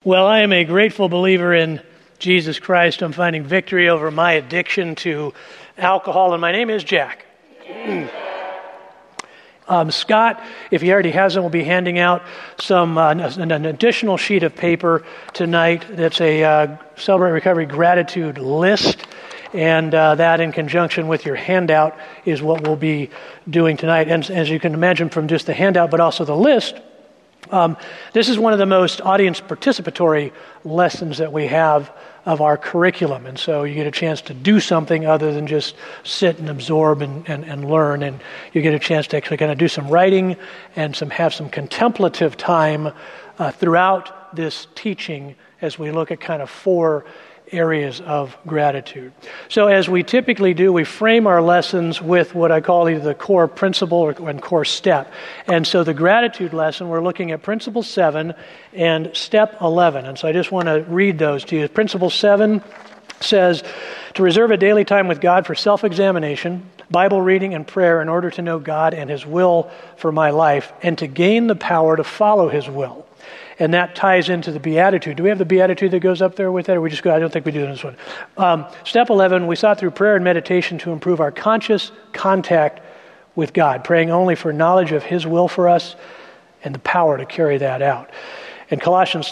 Well, I am a grateful believer in Jesus Christ. I'm finding victory over my addiction to alcohol, and my name is Jack. Scott, if he already hasn't, will be handing out an additional sheet of paper tonight. That's a Celebrate Recovery gratitude list, and that in conjunction with your handout is what we'll be doing tonight. And as you can imagine from just the handout, but also the list, this is one of the most audience participatory lessons that we have of our curriculum. And so you get a chance to do something other than just sit and absorb and learn. And you get a chance to actually kind of do some writing and have some contemplative time throughout this teaching as we look at kind of 4 areas of gratitude. So as we typically do, we frame our lessons with what I call either the core principle or core step. And so the gratitude lesson, we're looking at Principle 7 and Step 11. And so I just want to read those to you. Principle 7 says, to reserve a daily time with God for self-examination, Bible reading, and prayer in order to know God and His will for my life, and to gain the power to follow His will. And that ties into the Beatitude. Do we have the Beatitude that goes up there with that, or we just go? I don't think we do this one. Step 11, we sought through prayer and meditation to improve our conscious contact with God, praying only for knowledge of His will for us and the power to carry that out. And Colossians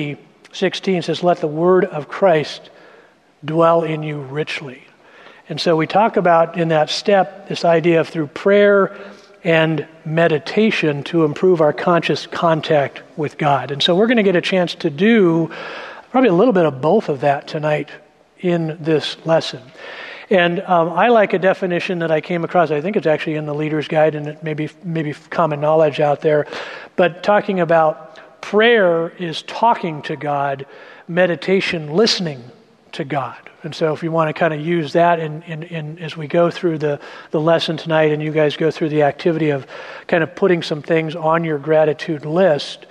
3:16 says, let the word of Christ dwell in you richly. And so we talk about in that step this idea of through prayer and meditation to improve our conscious contact with God. And so we're going to get a chance to do probably a little bit of both of that tonight in this lesson. And I like a definition that I came across. I think it's actually in the Leader's Guide, and it may be common knowledge out there. But talking about prayer is talking to God, meditation listening to God. And so if you want to kind of use that in as we go through the lesson tonight, and you guys go through the activity of kind of putting some things on your gratitude list,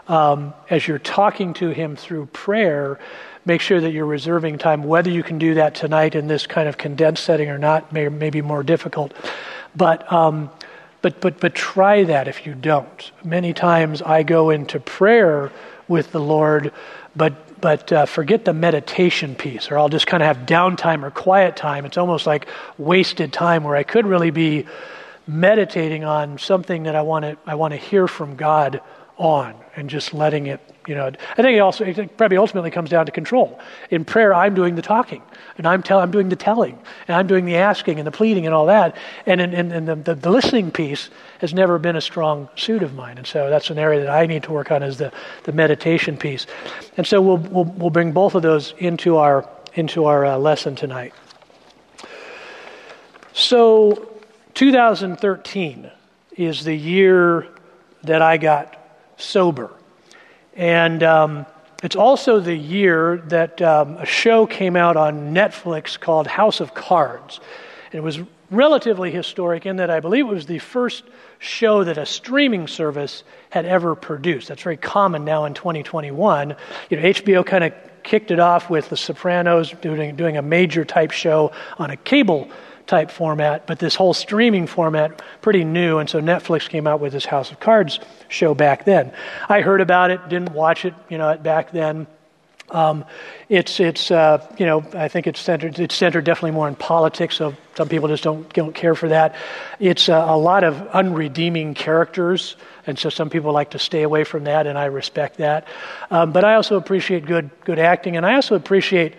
as you're talking to Him through prayer, make sure that you're reserving time. Whether you can do that tonight in this kind of condensed setting or not may be more difficult. But try that if you don't. Many times I go into prayer with the Lord, but forget the meditation piece, or I'll just kind of have downtime or quiet time. It's almost like wasted time where I could really be meditating on something that I want to hear from God on, and just letting it, I think it probably ultimately comes down to control. In prayer, I'm doing the talking, and I'm doing the telling, and I'm doing the asking and the pleading and all that. And the listening piece has never been a strong suit of mine, and so that's an area that I need to work on, is the meditation piece. And so we'll bring both of those into our lesson tonight. So 2013 is the year that I got sober. And it's also the year that a show came out on Netflix called House of Cards. And it was relatively historic in that I believe it was the first show that a streaming service had ever produced. That's very common now in 2021. HBO kind of kicked it off with The Sopranos doing a major type show on a cable type format, but this whole streaming format, pretty new, and so Netflix came out with this House of Cards show back then. I heard about it, didn't watch it, back then. I think it's centered definitely more in politics, so some people just don't care for that. It's a lot of unredeeming characters, and so some people like to stay away from that, and I respect that. But I also appreciate good acting, and I also appreciate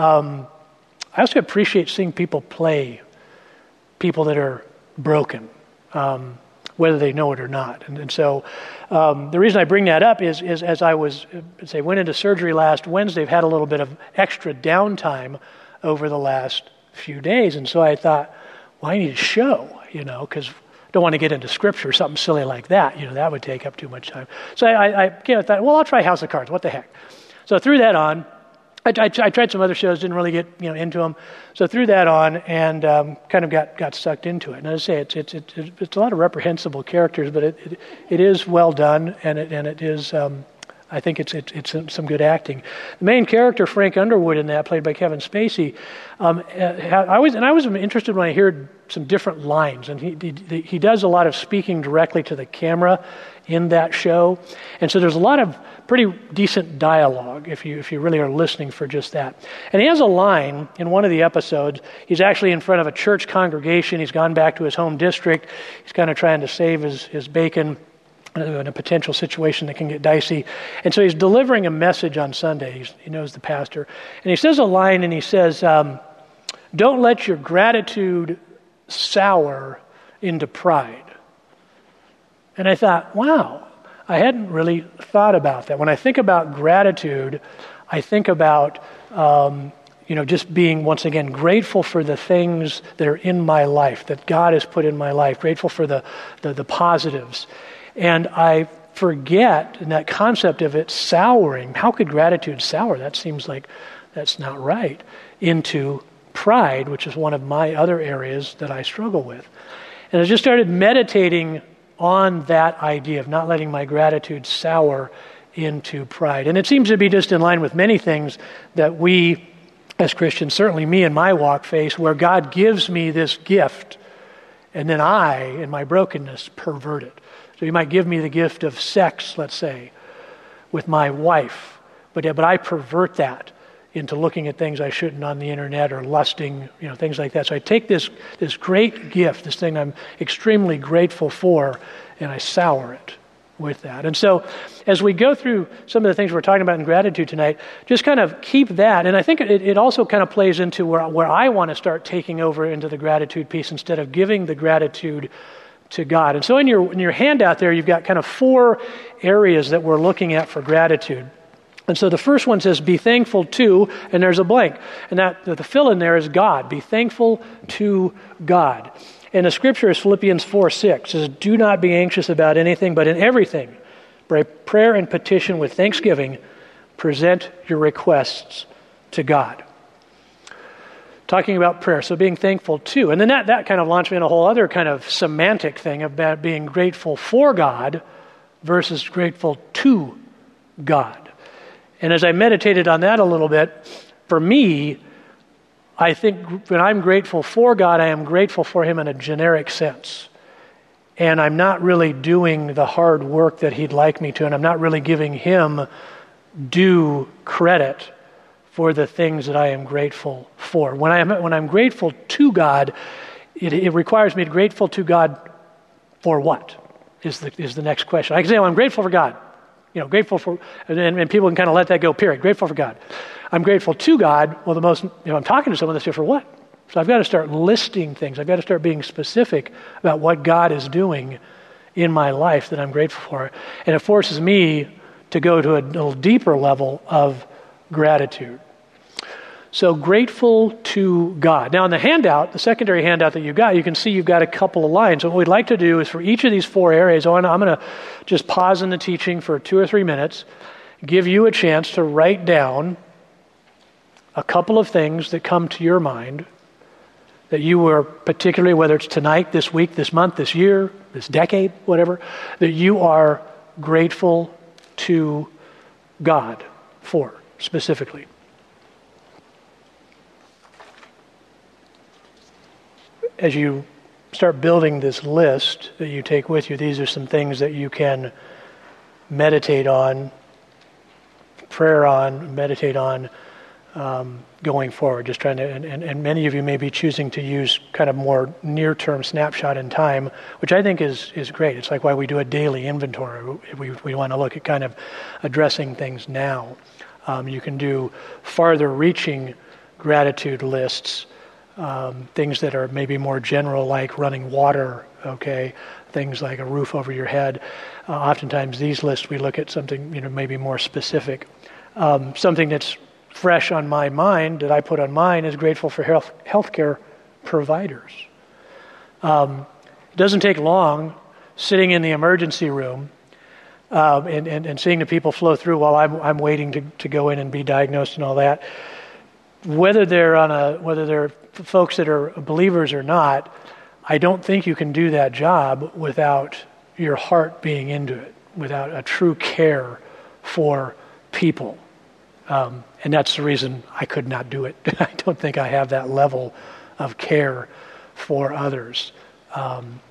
seeing people play people that are broken, whether they know it or not. And so the reason I bring that up is as I went into surgery last Wednesday, I've had a little bit of extra downtime over the last few days. And so I thought, well, I need a show, because I don't want to get into scripture or something silly like that. That would take up too much time. So I thought, well, I'll try House of Cards. What the heck? So I threw that on. I tried some other shows, didn't really get into them, so threw that on and kind of got sucked into it. And as I say, it's a lot of reprehensible characters, but it is well done, and it is I think it's some good acting. The main character, Frank Underwood, in that, played by Kevin Spacey, I was interested when I heard some different lines, and he does a lot of speaking directly to the camera in that show. And so there's a lot of pretty decent dialogue if you really are listening for just that. And he has a line in one of the episodes. He's actually in front of a church congregation. He's gone back to his home district. He's kind of trying to save his bacon in a potential situation that can get dicey. And so he's delivering a message on Sunday. He knows the pastor. And he says a line, and he says, don't let your gratitude sour into pride. And I thought, wow, I hadn't really thought about that. When I think about gratitude, I think about just being, once again, grateful for the things that are in my life, that God has put in my life, grateful for the positives. And I forget in that concept of it souring. How could gratitude sour? That seems like that's not right. Into pride, which is one of my other areas that I struggle with. And I just started meditating on that idea of not letting my gratitude sour into pride. And it seems to be just in line with many things that we as Christians, certainly me in my walk, face, where God gives me this gift, and then I, in my brokenness, pervert it. So he might give me the gift of sex, let's say, with my wife, but I pervert that into looking at things I shouldn't on the internet or lusting, things like that. So I take this great gift, this thing I'm extremely grateful for, and I sour it with that. And so as we go through some of the things we're talking about in gratitude tonight, just kind of keep that. And I think it also kind of plays into where I want to start taking over into the gratitude piece instead of giving the gratitude to God. And so in your handout there, you've got kind of 4 areas that we're looking at for gratitude. And so the first one says, be thankful to, and there's a blank. And that the fill in there is God. Be thankful to God. And the scripture is Philippians 4:6. It says, do not be anxious about anything, but in everything, by prayer and petition with thanksgiving, present your requests to God. Talking about prayer, so being thankful to. And then that kind of launched me in a whole other kind of semantic thing about being grateful for God versus grateful to God. And as I meditated on that a little bit, for me, I think when I'm grateful for God, I am grateful for Him in a generic sense. And I'm not really doing the hard work that He'd like me to, and I'm not really giving Him due credit for the things that I am grateful for. When I'm grateful to God, it requires me to be grateful to God for what? Is the next question. I can say, I'm grateful for God. Grateful for, and people can kind of let that go, period. Grateful for God. I'm grateful to God. Well, I'm talking to someone that's here for what? So I've got to start listing things. I've got to start being specific about what God is doing in my life that I'm grateful for. And it forces me to go to a little deeper level of gratitude. So grateful to God. Now in the handout, the secondary handout that you got, you can see you've got a couple of lines. So what we'd like to do is for each of these 4 areas, I'm going to just pause in the teaching for 2 or 3 minutes, give you a chance to write down a couple of things that come to your mind that you were particularly, whether it's tonight, this week, this month, this year, this decade, whatever, that you are grateful to God for specifically. As you start building this list that you take with you, these are some things that you can meditate on, prayer on, meditate on going forward. Just trying to, and many of you may be choosing to use kind of more near-term snapshot in time, which I think is great. It's like why we do a daily inventory. We want to look at kind of addressing things now. You can do farther-reaching gratitude lists. Things that are maybe more general, like running water, okay? Things like a roof over your head. Oftentimes these lists, we look at something, maybe more specific. Something that's fresh on my mind, that I put on mine, is grateful for healthcare providers. It doesn't take long sitting in the emergency room and seeing the people flow through while I'm waiting to go in and be diagnosed and all that. Whether they're folks that are believers or not, I don't think you can do that job without your heart being into it, without a true care for people. And that's the reason I could not do it. I don't think I have that level of care for others.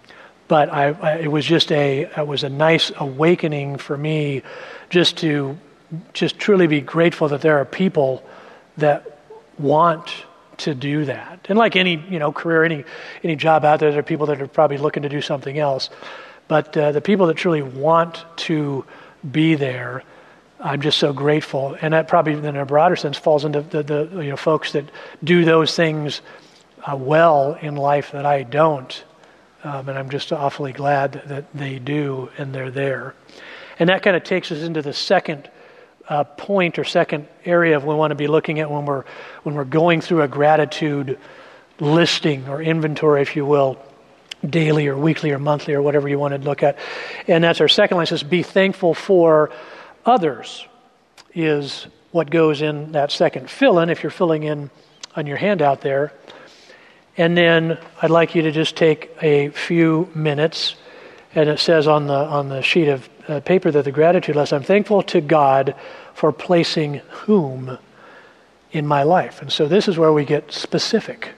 But it was a nice awakening for me just to truly be grateful that there are people that want to do that. And like any career, any job out there are people that are probably looking to do something else. But the people that truly want to be there, I'm just so grateful. And that probably, in a broader sense, falls into the folks that do those things well in life that I don't. And I'm just awfully glad that they do and they're there. And that kind of takes us into the second point or second area we want to be looking at when we're going through a gratitude listing or inventory, if you will, daily or weekly or monthly or whatever you want to look at. And that's our second line. It says, be thankful for others is what goes in that second fill-in, if you're filling in on your handout there. And then I'd like you to just take a few minutes, and it says on the sheet of paper that the gratitude list, I'm thankful to God for placing whom in my life. And so this is where we get specific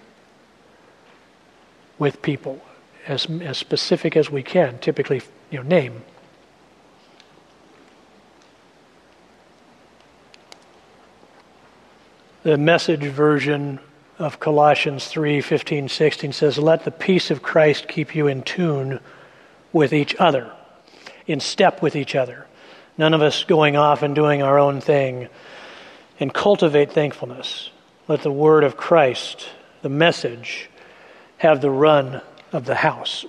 with people, as specific as we can, typically name. The Message version of Colossians 3:15-16 says, let the peace of Christ keep you in tune with each other, in step with each other. None of us going off and doing our own thing. And cultivate thankfulness. Let the word of Christ, the message, have the run of the house.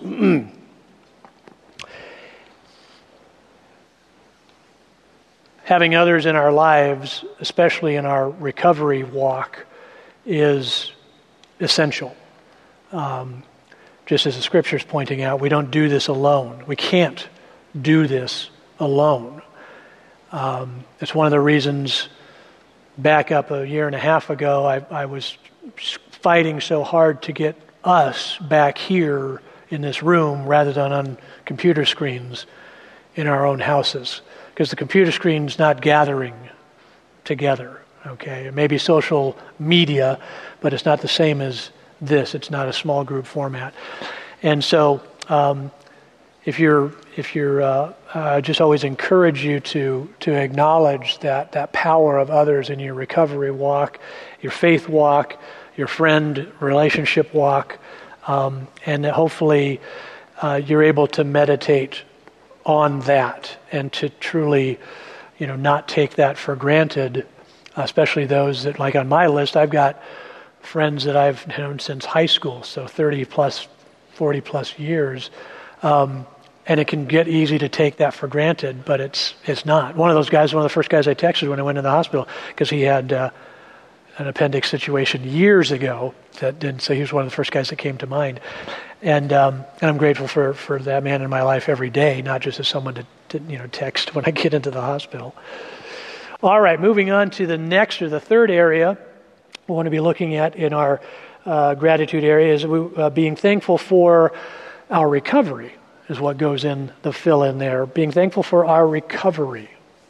Having others in our lives, especially in our recovery walk, is essential. Just as the Scripture's pointing out, we don't do this alone. We can't do this alone. It's one of the reasons back up a year and a half ago, I was fighting so hard to get us back here in this room rather than on computer screens in our own houses. Because the computer screen's not gathering together, okay? It may be social media, but it's not the same as this. It's not a small group format. And so if you're just always encourage you to acknowledge that power of others in your recovery walk, your faith walk, your friend relationship walk, and that hopefully you're able to meditate on that and to truly, not take that for granted, especially those that, like on my list, I've got friends that I've known since high school, so 30 plus, 40 plus years. And it can get easy to take that for granted, but it's not. One of the first guys I texted when I went to the hospital, because he had an appendix situation years ago, so he was one of the first guys that came to mind. And I'm grateful for that man in my life every day, not just as someone to text when I get into the hospital. All right, moving on to the next or the third area we want to be looking at in our gratitude area is being thankful for our recovery. Is what goes in the fill-in there. Being thankful for our recovery.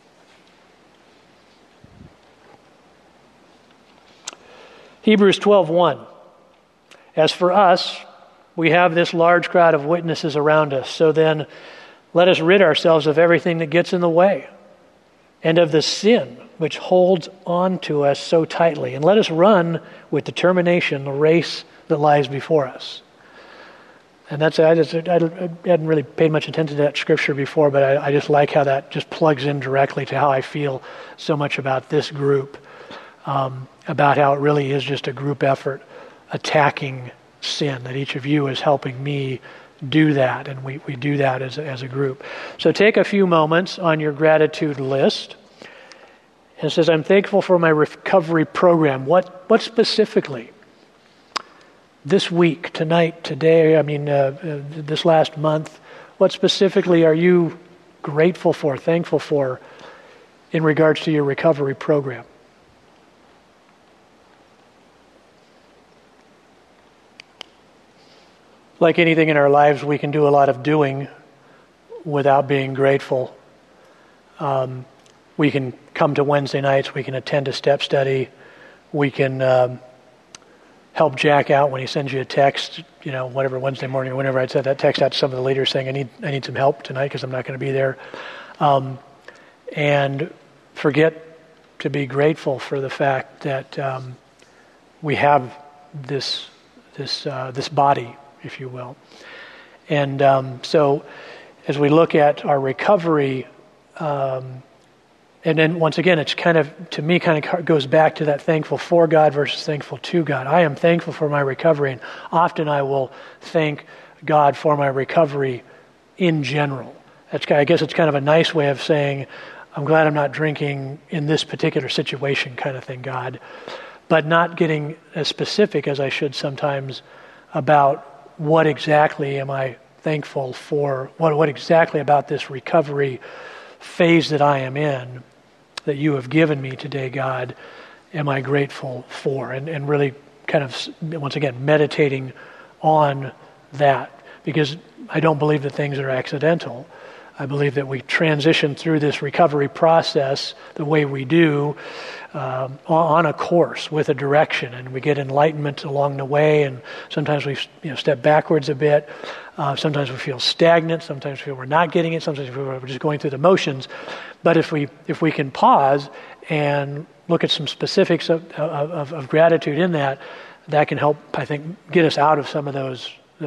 Hebrews 12:1. As for us, we have this large crowd of witnesses around us. So then, let us rid ourselves of everything that gets in the way, and of the sin which holds on to us so tightly. And let us run with determination the race that lies before us. And I hadn't really paid much attention to that scripture before, but I just like how that just plugs in directly to how I feel so much about this group, about how it really is just a group effort attacking sin, that each of you is helping me do that, and we do that as a group. So take a few moments on your gratitude list, and it says, I'm thankful for my recovery program. What specifically? This week, tonight, today, this last month, what specifically are you grateful for, thankful for in regards to your recovery program? Like anything in our lives, we can do a lot of doing without being grateful. We can come to Wednesday nights, we can attend a step study, we can help Jack out when he sends you a text, whatever, Wednesday morning or whenever I'd send that text out to some of the leaders saying, I need some help tonight because I'm not going to be there. And forget to be grateful for the fact that we have this body, if you will. And so as we look at our recovery, and then once again, it's to me, goes back to that thankful for God versus thankful to God. I am thankful for my recovery, and often I will thank God for my recovery in general. I guess it's kind of a nice way of saying, I'm glad I'm not drinking in this particular situation kind of thing, God. But not getting as specific as I should sometimes about what exactly am I thankful for, what exactly about this recovery phase that I am in that you have given me today, God, am I grateful for? And really kind of, once again, meditating on that. Because I don't believe that things are accidental. I believe that we transition through this recovery process the way we do on a course with a direction, and we get enlightenment along the way, and sometimes we step backwards a bit. Sometimes we feel stagnant. Sometimes we feel we're not getting it. Sometimes we feel we're just going through the motions. But if we can pause and look at some specifics of gratitude in that can help, I think, get us out of some of those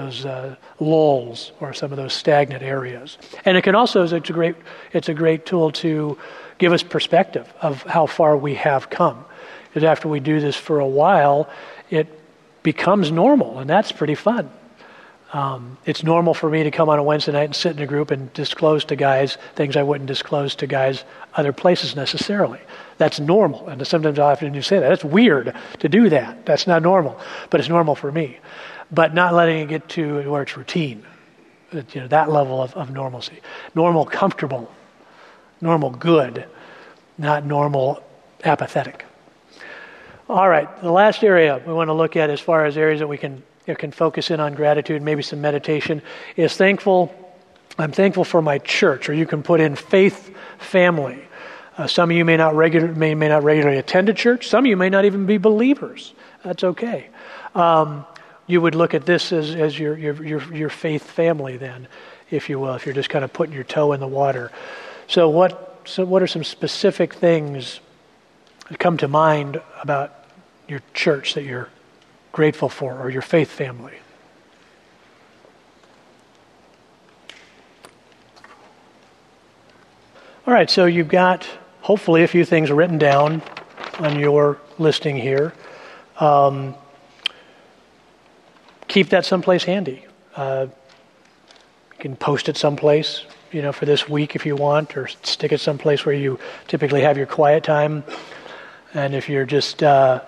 lulls or some of those stagnant areas. And it can also, it's a great tool to give us perspective of how far we have come. Because after we do this for a while, it becomes normal, and that's pretty fun. It's normal for me to come on a Wednesday night and sit in a group and disclose to guys things I wouldn't disclose to guys other places necessarily. That's normal. And sometimes I often say that. It's weird to do that. That's not normal. But it's normal for me. But not letting it get to where it's routine. That level of normalcy. Normal, comfortable. Normal, good. Not normal, apathetic. All right. The last area we want to look at as far as areas that we can focus in on gratitude, maybe some meditation, is I'm thankful for my church, or you can put in faith family. Some of you may not regularly attend a church. Some of you may not even be believers. That's okay. You would look at this as your faith family then, if you will, if you're just kind of putting your toe in the water. So what are some specific things that come to mind about your church that you're grateful for, or your faith family? All right, so you've got hopefully a few things written down on your listing here. Keep that someplace handy. You can post it someplace, for this week if you want, or stick it someplace where you typically have your quiet time. And if you're just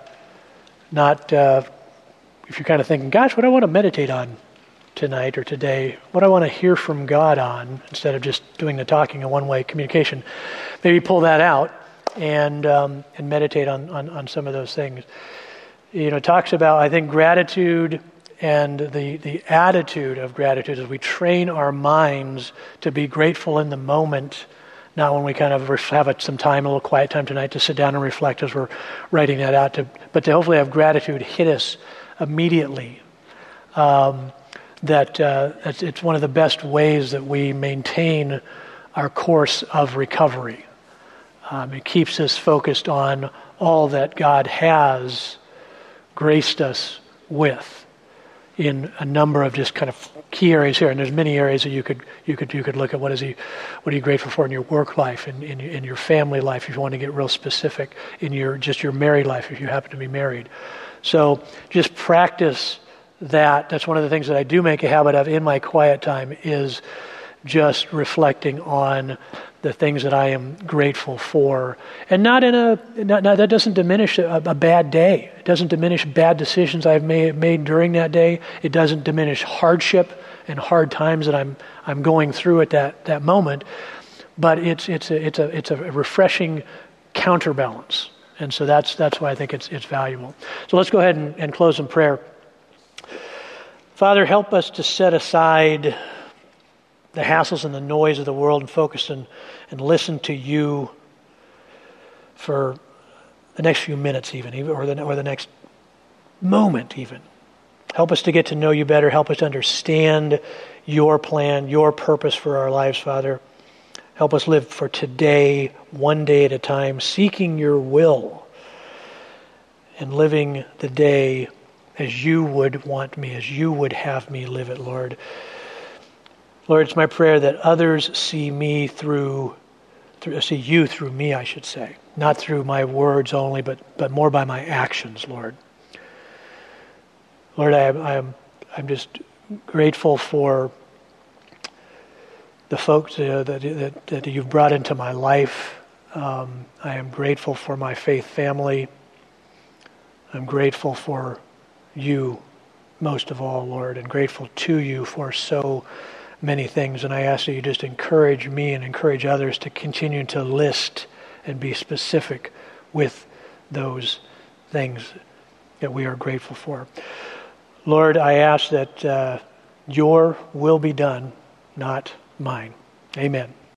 if you're kind of thinking, gosh, what do I want to meditate on tonight or today? What do I want to hear from God on, instead of just doing the talking in one-way communication? Maybe pull that out and meditate on some of those things. It talks about, I think, gratitude and the attitude of gratitude as we train our minds to be grateful in the moment, not when we kind of have some time, a little quiet time tonight to sit down and reflect as we're writing that out, but to hopefully have gratitude hit us immediately. It's one of the best ways that we maintain our course of recovery. It keeps us focused on all that God has graced us with in a number of just kind of key areas here. And there's many areas that you could look at. What are you grateful for in your work life, in your family life, if you want to get real specific, in your married life, if you happen to be married. So just practice that. That's one of the things that I do make a habit of in my quiet time, is just reflecting on the things that I am grateful for. And that doesn't diminish a bad day. It doesn't diminish bad decisions I've made during that day. It doesn't diminish hardship and hard times that I'm going through at that moment. But it's a refreshing counterbalance. And so that's why I think it's valuable. So let's go ahead and close in prayer. Father, help us to set aside the hassles and the noise of the world and focus and listen to you for the next few minutes, even or the next moment even. Help us to get to know you better. Help us to understand your plan, your purpose for our lives, Father. Help us live for today, one day at a time, seeking your will and living the day as you would want me, as you would have me live it, Lord. Lord, it's my prayer that others see me see you through me, I should say. Not through my words only, but more by my actions, Lord. Lord, I'm just grateful for the folks that you've brought into my life. I am grateful for my faith family. I'm grateful for you most of all, Lord, and grateful to you for so many things. And I ask that you just encourage me and encourage others to continue to list and be specific with those things that we are grateful for. Lord, I ask that your will be done, not mine. Amen.